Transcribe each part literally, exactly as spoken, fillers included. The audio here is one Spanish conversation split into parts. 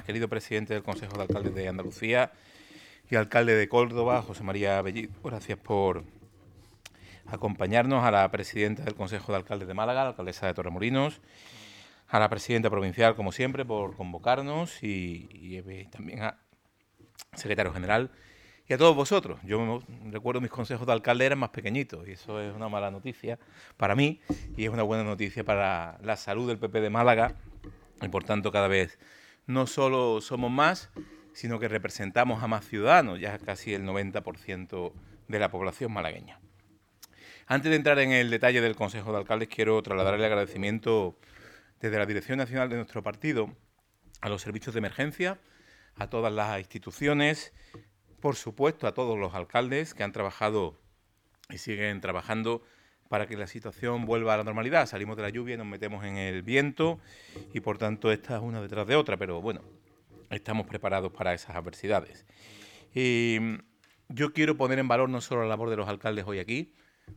querido presidente del Consejo de Alcaldes de Andalucía y alcalde de Córdoba, José María Bellido. Gracias por acompañarnos, a la presidenta del Consejo de Alcaldes de Málaga, la alcaldesa de Torremolinos, a la presidenta provincial, como siempre, por convocarnos y, y también a secretario general y a todos vosotros. Yo recuerdo mis consejos de alcalde eran más pequeñitos y eso es una mala noticia para mí y es una buena noticia para la salud del P P de Málaga y por tanto cada vez no solo somos más, sino que representamos a más ciudadanos, ya casi el noventa por ciento de la población malagueña. Antes de entrar en el detalle del Consejo de Alcaldes, quiero trasladar el agradecimiento desde la Dirección Nacional de nuestro partido a los servicios de emergencia, a todas las instituciones, por supuesto a todos los alcaldes que han trabajado y siguen trabajando para que la situación vuelva a la normalidad. Salimos de la lluvia y nos metemos en el viento y por tanto esta es una detrás de otra, pero bueno, estamos preparados para esas adversidades. Y yo quiero poner en valor no solo la labor de los alcaldes hoy aquí,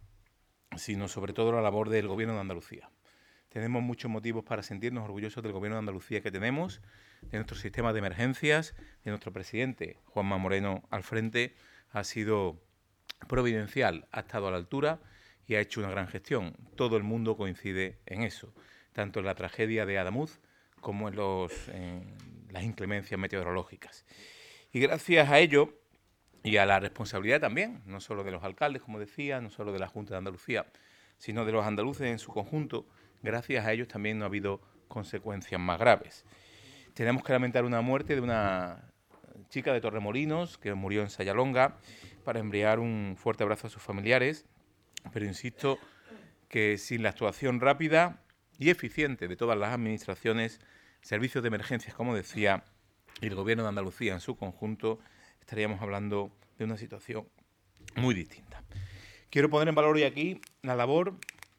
sino sobre todo la labor del Gobierno de Andalucía. Tenemos muchos motivos para sentirnos orgullosos del Gobierno de Andalucía que tenemos, de nuestro sistema de emergencias, de nuestro presidente, Juanma Moreno, al frente. Ha sido providencial, ha estado a la altura y ha hecho una gran gestión. Todo el mundo coincide en eso, tanto en la tragedia de Adamuz como en, los, en las inclemencias meteorológicas. Y gracias a ello y a la responsabilidad también, no solo de los alcaldes, como decía, no solo de la Junta de Andalucía, sino de los andaluces en su conjunto, gracias a ellos también no ha habido consecuencias más graves. Tenemos que lamentar una muerte de una chica de Torremolinos que murió en Sayalonga, para enviar un fuerte abrazo a sus familiares, pero insisto que sin la actuación rápida y eficiente de todas las administraciones, servicios de emergencias, como decía, y el Gobierno de Andalucía en su conjunto, estaríamos hablando de una situación muy distinta. Quiero poner en valor hoy aquí la labor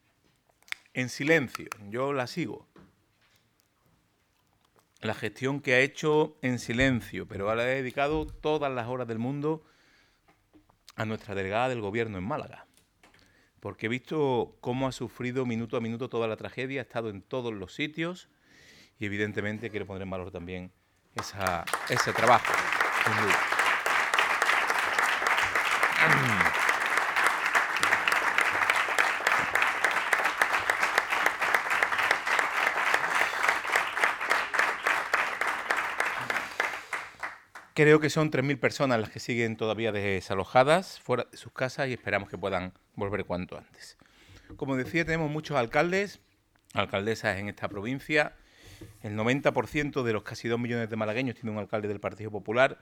en silencio, yo la sigo. La gestión que ha hecho en silencio, pero ahora he dedicado todas las horas del mundo a nuestra delegada del Gobierno en Málaga, porque he visto cómo ha sufrido minuto a minuto toda la tragedia, ha estado en todos los sitios y evidentemente quiero poner en valor también esa, ese trabajo. Creo que son tres mil personas las que siguen todavía desalojadas fuera de sus casas y esperamos que puedan volver cuanto antes. Como decía, tenemos muchos alcaldes, alcaldesas en esta provincia. El noventa por ciento de los casi dos millones de malagueños tiene un alcalde del Partido Popular.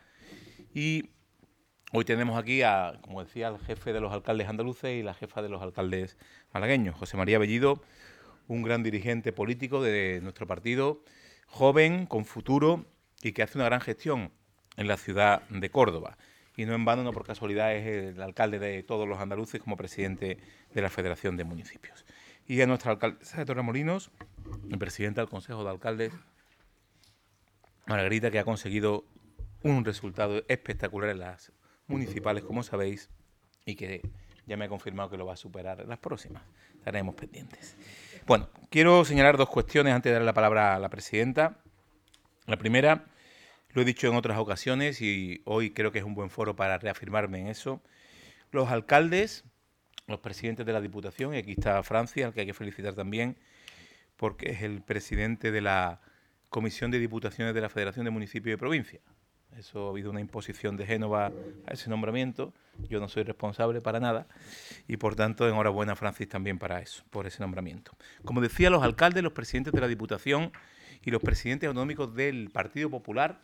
Y hoy tenemos aquí, a, como decía, al jefe de los alcaldes andaluces y la jefa de los alcaldes malagueños, José María Bellido, un gran dirigente político de nuestro partido, joven, con futuro y que hace una gran gestión en la ciudad de Córdoba. Y no en vano, no por casualidad, es el alcalde de todos los andaluces como presidente de la Federación de Municipios. Y a nuestra alcaldesa de Torremolinos, el presidente del Consejo de Alcaldes, Margarita, que ha conseguido un resultado espectacular en las municipales, como sabéis, y que ya me ha confirmado que lo va a superar en las próximas. Estaremos pendientes. Bueno, quiero señalar dos cuestiones antes de dar la palabra a la presidenta. La primera, lo he dicho en otras ocasiones y hoy creo que es un buen foro para reafirmarme en eso. Los alcaldes, los presidentes de la Diputación, y aquí está Francia, al que hay que felicitar también, porque es el presidente de la Comisión de Diputaciones de la Federación de Municipios y Provincias. Eso ha habido una imposición de Génova a ese nombramiento. Yo no soy responsable para nada y, por tanto, enhorabuena, Francis, también para eso, por ese nombramiento. Como decía, los alcaldes, los presidentes de la Diputación y los presidentes autonómicos del Partido Popular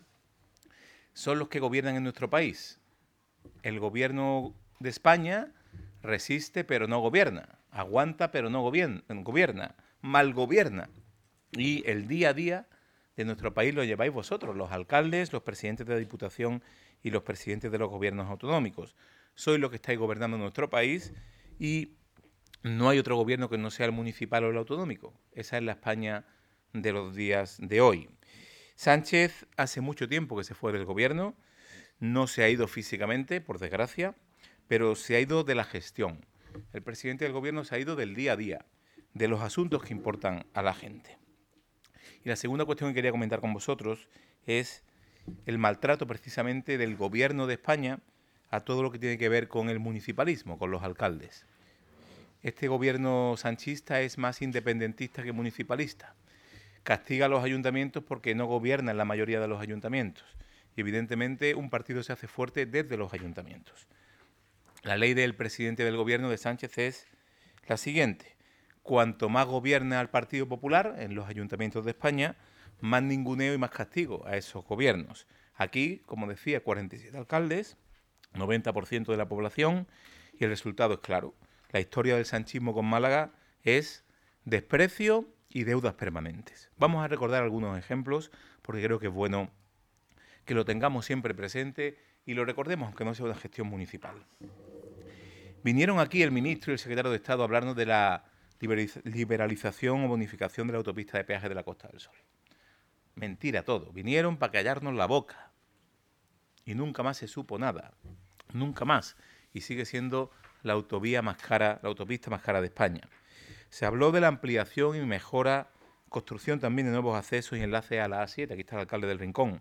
son los que gobiernan en nuestro país. El gobierno de España resiste pero no gobierna, aguanta pero no gobierna, gobierna, mal gobierna. Y el día a día de nuestro país lo lleváis vosotros, los alcaldes, los presidentes de la Diputación y los presidentes de los gobiernos autonómicos. Sois los que estáis gobernando nuestro país y no hay otro gobierno que no sea el municipal o el autonómico. Esa es la España de los días de hoy. Sánchez hace mucho tiempo que se fue del gobierno, no se ha ido físicamente, por desgracia, pero se ha ido de la gestión. El presidente del gobierno se ha ido del día a día, de los asuntos que importan a la gente. Y la segunda cuestión que quería comentar con vosotros es el maltrato precisamente del gobierno de España a todo lo que tiene que ver con el municipalismo, con los alcaldes. Este gobierno sanchista es más independentista que municipalista. Castiga a los ayuntamientos porque no gobierna en la mayoría de los ayuntamientos. Y evidentemente un partido se hace fuerte desde los ayuntamientos. La ley del presidente del gobierno de Sánchez es la siguiente: cuanto más gobierna el Partido Popular en los ayuntamientos de España, más ninguneo y más castigo a esos gobiernos. Aquí, como decía, cuarenta y siete alcaldes, noventa por ciento de la población, y el resultado es claro. La historia del sanchismo con Málaga es desprecio y deudas permanentes. Vamos a recordar algunos ejemplos porque creo que es bueno que lo tengamos siempre presente y lo recordemos aunque no sea una gestión municipal. Vinieron aquí el ministro y el secretario de Estado a hablarnos de la liberalización o bonificación de la autopista de peaje de la Costa del Sol. Mentira todo. Vinieron para callarnos la boca. Y nunca más se supo nada. Nunca más. Y sigue siendo la autovía más cara, la autopista más cara de España. Se habló de la ampliación y mejora, construcción también de nuevos accesos y enlaces a la A siete. Aquí está el alcalde del Rincón.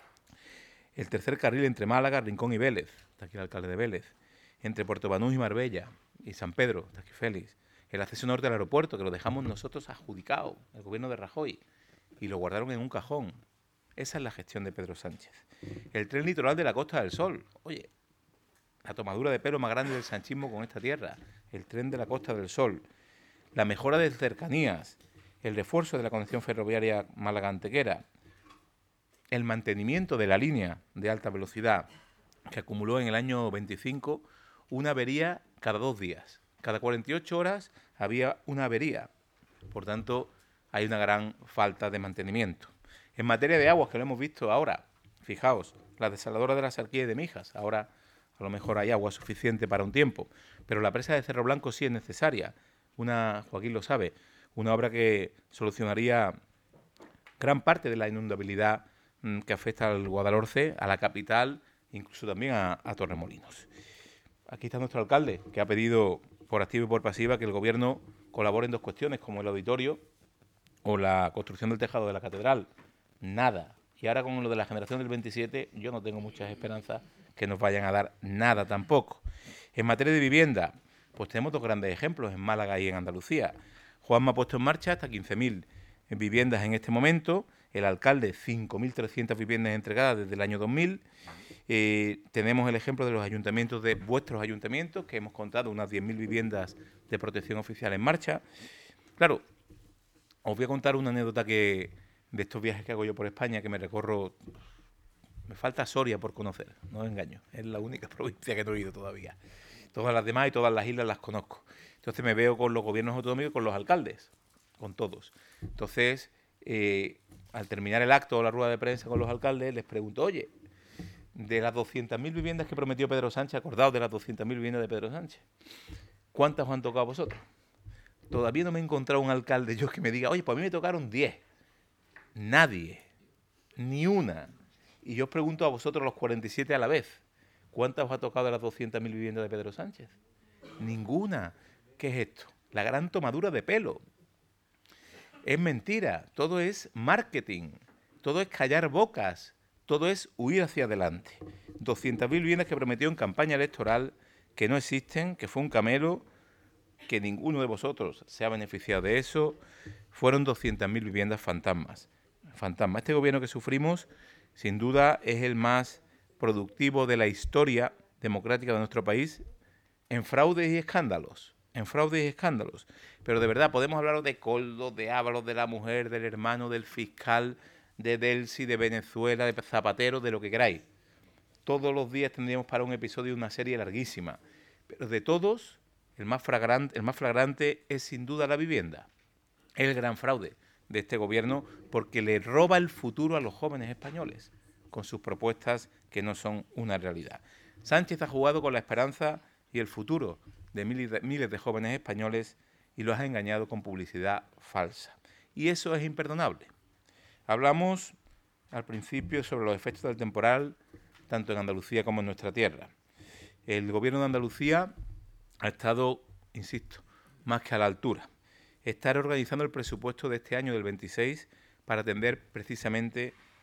El tercer carril entre Málaga, Rincón y Vélez. Está aquí el alcalde de Vélez. Entre Puerto Banús y Marbella y San Pedro. Está aquí Félix. El acceso norte al aeropuerto, que lo dejamos nosotros adjudicado, el gobierno de Rajoy, y lo guardaron en un cajón. Esa es la gestión de Pedro Sánchez. El tren litoral de la Costa del Sol. Oye, la tomadura de pelo más grande del sanchismo con esta tierra. El tren de la Costa del Sol. La mejora de cercanías. El refuerzo de la conexión ferroviaria Málaga-Antequera. El mantenimiento de la línea de alta velocidad, que acumuló en el año veinticinco una avería cada dos días. Cada cuarenta y ocho horas había una avería. Por tanto, hay una gran falta de mantenimiento. En materia de aguas, que lo hemos visto ahora, fijaos, la desaladora de la Sarquía y de Mijas, ahora a lo mejor hay agua suficiente para un tiempo, pero la presa de Cerro Blanco sí es necesaria. Una, Joaquín lo sabe, una obra que solucionaría gran parte de la inundabilidad mmm, que afecta al Guadalhorce, a la capital, incluso también a, a Torremolinos. Aquí está nuestro alcalde, que ha pedido por activa y por pasiva que el gobierno colabore en dos cuestiones, como el auditorio o la construcción del tejado de la catedral. Nada. Y ahora con lo de la generación del veintisiete, yo no tengo muchas esperanzas que nos vayan a dar nada tampoco. En materia de vivienda, pues tenemos dos grandes ejemplos en Málaga y en Andalucía. Juanma ha puesto en marcha hasta quince mil viviendas en este momento, el alcalde cinco mil trescientas viviendas entregadas desde el año dos mil. Eh, tenemos el ejemplo de los ayuntamientos, de vuestros ayuntamientos, que hemos contado unas diez mil viviendas de protección oficial en marcha. Claro, os voy a contar una anécdota que de estos viajes que hago yo por España, que me recorro. Me falta Soria por conocer, no os engaño, es la única provincia que no he ido todavía. Todas las demás y todas las islas las conozco. Entonces me veo con los gobiernos autonómicos y con los alcaldes, con todos. Entonces, eh, al terminar el acto o la rueda de prensa con los alcaldes, les pregunto, oye, de las doscientas mil viviendas que prometió Pedro Sánchez, acordaos de las doscientas mil viviendas de Pedro Sánchez, ¿cuántas os han tocado a vosotros? Todavía no me he encontrado un alcalde yo que me diga, oye, pues a mí me tocaron diez. Nadie. Ni una. Y yo os pregunto a vosotros los cuarenta y siete a la vez, ¿cuántas os ha tocado de las doscientas mil viviendas de Pedro Sánchez? Ninguna. ¿Qué es esto? La gran tomadura de pelo. Es mentira. Todo es marketing. Todo es callar bocas. Todo es huir hacia adelante. doscientas mil viviendas que prometió en campaña electoral, que no existen, que fue un camelo, que ninguno de vosotros se ha beneficiado de eso. Fueron doscientas mil viviendas fantasmas. Fantasma. Este gobierno que sufrimos, sin duda, es el más productivo de la historia democrática de nuestro país en fraudes y escándalos. En fraudes y escándalos. Pero de verdad, podemos hablar de Coldo, de Ábalos, de la mujer, del hermano, del fiscal, de Delcy, de Venezuela, de Zapatero, de lo que queráis. Todos los días tendríamos para un episodio de una serie larguísima. Pero de todos, el más flagrante, el más flagrante es sin duda la vivienda. Es el gran fraude de este gobierno porque le roba el futuro a los jóvenes españoles con sus propuestas que no son una realidad. Sánchez ha jugado con la esperanza y el futuro de miles de, miles de jóvenes españoles y los ha engañado con publicidad falsa. Y eso es imperdonable. Hablamos al principio sobre los efectos del temporal, tanto en Andalucía como en nuestra tierra. El gobierno de Andalucía ha estado, insisto, más que a la altura. Está reorganizando el presupuesto de este año, del veintiséis, para atender precisamente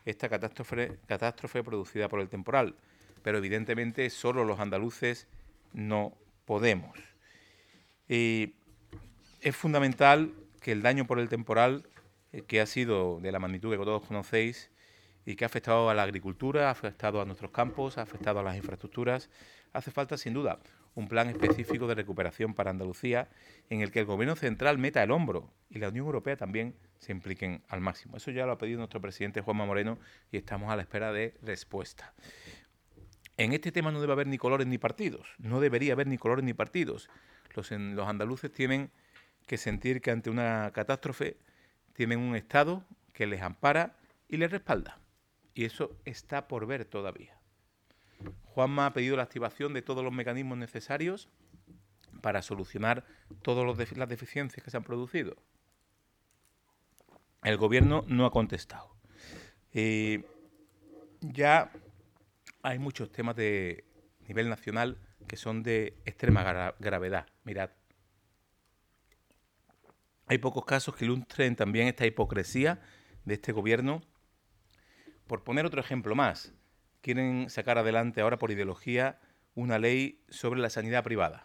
esta catástrofe, catástrofe producida por el temporal. Pero evidentemente solo los andaluces no podemos. Y es fundamental que el daño por el temporal, eh, que ha sido de la magnitud que todos conocéis y que ha afectado a la agricultura, ha afectado a nuestros campos, ha afectado a las infraestructuras, hace falta sin duda un plan específico de recuperación para Andalucía en el que el Gobierno central meta el hombro y la Unión Europea también se impliquen al máximo. Eso ya lo ha pedido nuestro presidente Juanma Moreno y estamos a la espera de respuesta. En este tema no debe haber ni colores ni partidos, no debería haber ni colores ni partidos. Los, en, los andaluces tienen que sentir que ante una catástrofe tienen un Estado que les ampara y les respalda. Y eso está por ver todavía. Juanma ha pedido la activación de todos los mecanismos necesarios para solucionar todas las deficiencias que se han producido. El Gobierno no ha contestado. Eh, ya hay muchos temas de nivel nacional que son de extrema gra- gravedad. Mirad, hay pocos casos que ilustren también esta hipocresía de este Gobierno. Por poner otro ejemplo más, quieren sacar adelante ahora por ideología una ley sobre la sanidad privada.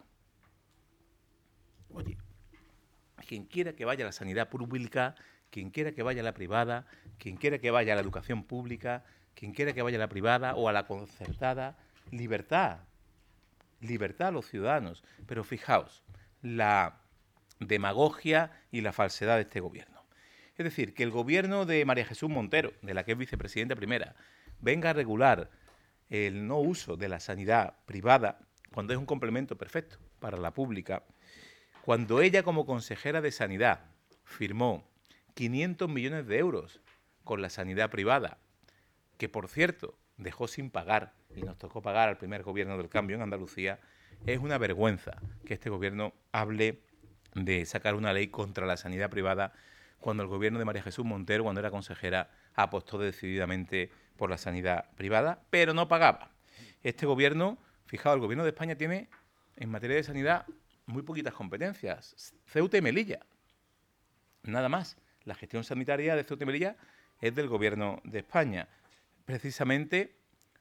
Oye, quien quiera que vaya a la sanidad pública, quien quiera que vaya a la privada, quien quiera que vaya a la educación pública, quien quiera que vaya a la privada o a la concertada, libertad, libertad a los ciudadanos. Pero fijaos, la demagogia y la falsedad de este gobierno. Es decir, que el gobierno de María Jesús Montero, de la que es vicepresidenta primera, venga a regular el no uso de la sanidad privada cuando es un complemento perfecto para la pública, cuando ella como consejera de Sanidad firmó quinientos millones de euros con la sanidad privada, que por cierto dejó sin pagar y nos tocó pagar al primer gobierno del cambio en Andalucía, es una vergüenza que este gobierno hable de sacar una ley contra la sanidad privada cuando el gobierno de María Jesús Montero, cuando era consejera, apostó decididamente por la sanidad privada, pero no pagaba. Este gobierno, fijaos, el gobierno de España tiene en materia de sanidad muy poquitas competencias. Ceuta y Melilla, nada más. La gestión sanitaria de Ceuta y Melilla es del gobierno de España. Precisamente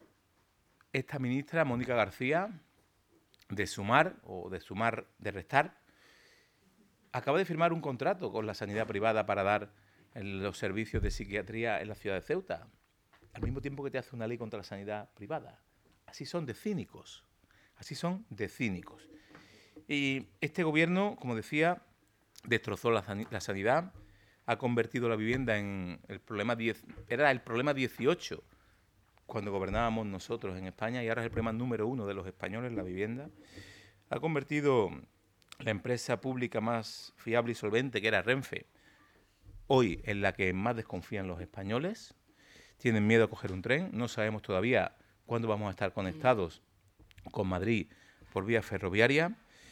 esta ministra, Mónica García, de Sumar, o de Sumar de Restar, acaba de firmar un contrato con la sanidad privada para dar los servicios de psiquiatría en la ciudad de Ceuta, al mismo tiempo que te hace una ley contra la sanidad privada. Así son de cínicos, así son de cínicos. Y este gobierno, como decía, destrozó la, la sanidad, ha convertido la vivienda en el problema diez, era el problema dieciocho cuando gobernábamos nosotros en España y ahora es el problema número uno de los españoles, la vivienda. Ha convertido la empresa pública más fiable y solvente, que era Renfe, hoy en la que más desconfían los españoles. Tienen miedo a coger un tren, no sabemos todavía cuándo vamos a estar conectados con Madrid por vía ferroviaria.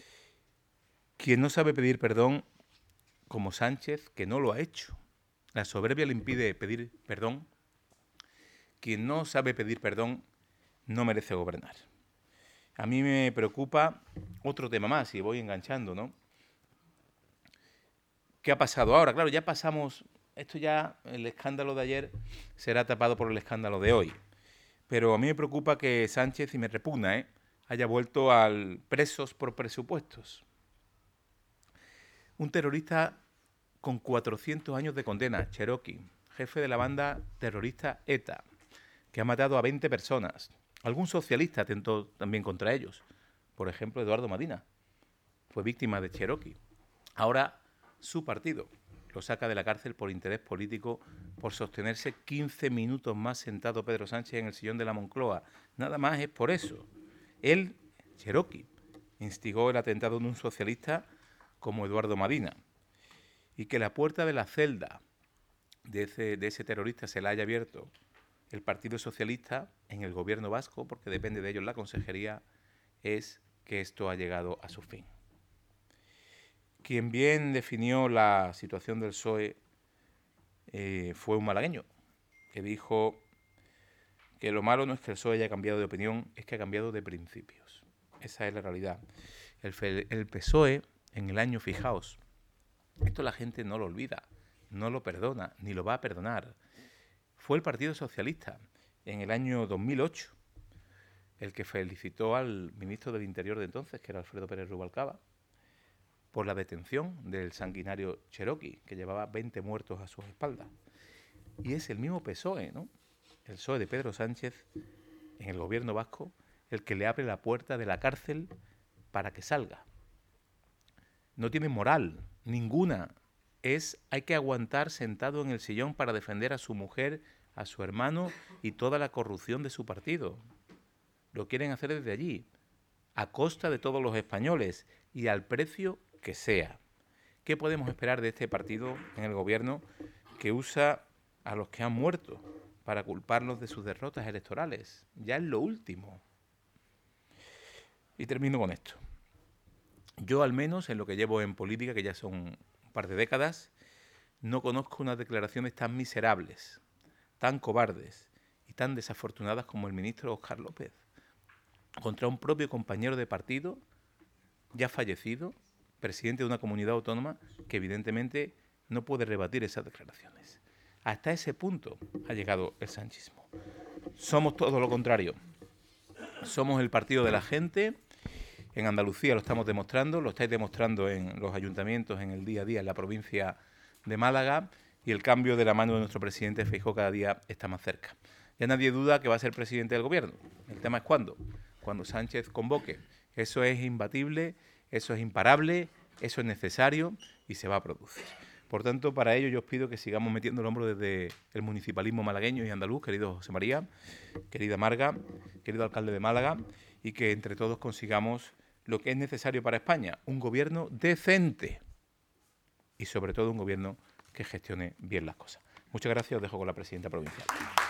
Quien no sabe pedir perdón, como Sánchez, que no lo ha hecho. La soberbia le impide pedir perdón. Quien no sabe pedir perdón no merece gobernar. A mí me preocupa otro tema más, y voy enganchando, ¿no? ¿Qué ha pasado ahora? Claro, ya pasamos, esto ya, el escándalo de ayer será tapado por el escándalo de hoy. Pero a mí me preocupa que Sánchez, y me repugna, ¿eh?, haya vuelto al presos por presupuestos. Un terrorista con cuatrocientos años de condena, Cherokee, jefe de la banda terrorista ETA, que ha matado a veinte personas. Algún socialista atentó también contra ellos. Por ejemplo, Eduardo Madina fue víctima de Cherokee. Ahora su partido lo saca de la cárcel por interés político, por sostenerse quince minutos más sentado Pedro Sánchez en el sillón de la Moncloa. Nada más es por eso. Él, Cherokee, instigó el atentado de un socialista como Eduardo Madina. Y que la puerta de la celda de ese, de ese terrorista se la haya abierto el Partido Socialista en el gobierno vasco, porque depende de ellos la consejería, es que esto ha llegado a su fin. Quien bien definió la situación del P S O E eh, fue un malagueño, que dijo que lo malo no es que el P S O E haya cambiado de opinión, es que ha cambiado de principios. Esa es la realidad. El, el P S O E, en el año, fijaos, esto la gente no lo olvida, no lo perdona, ni lo va a perdonar. fue el Partido Socialista en el año dos mil ocho el que felicitó al ministro del Interior de entonces, que era Alfredo Pérez Rubalcaba, por la detención del sanguinario Cherokee, que llevaba veinte muertos a sus espaldas. Y es el mismo P S O E, ¿no? El P S O E de Pedro Sánchez, en el gobierno vasco, el que le abre la puerta de la cárcel para que salga. No tiene moral ninguna. Es, hay que aguantar sentado en el sillón para defender a su mujer, a su hermano y toda la corrupción de su partido. Lo quieren hacer desde allí, a costa de todos los españoles y al precio que sea. ¿Qué podemos esperar de este partido en el gobierno que usa a los que han muerto para culparlos de sus derrotas electorales? Ya es lo último. Y termino con esto. Yo, al menos, en lo que llevo en política, que ya son un par de décadas, no conozco unas declaraciones tan miserables, tan cobardes y tan desafortunadas como el ministro Óscar López, contra un propio compañero de partido, ya fallecido, presidente de una comunidad autónoma, que evidentemente no puede rebatir esas declaraciones. Hasta ese punto ha llegado el sanchismo. Somos todo lo contrario. Somos el partido de la gente. En Andalucía lo estamos demostrando, lo estáis demostrando en los ayuntamientos, en el día a día, en la provincia de Málaga, y el cambio de la mano de nuestro presidente Feijóo cada día está más cerca. Ya nadie duda que va a ser presidente del gobierno. El tema es cuándo. Cuando Sánchez convoque. Eso es imbatible, eso es imparable, eso es necesario y se va a producir. Por tanto, para ello yo os pido que sigamos metiendo el hombro desde el municipalismo malagueño y andaluz, querido José María, querida Marga, querido alcalde de Málaga, y que entre todos consigamos lo que es necesario para España, un gobierno decente y sobre todo un gobierno que gestione bien las cosas. Muchas gracias, os dejo con la presidenta provincial.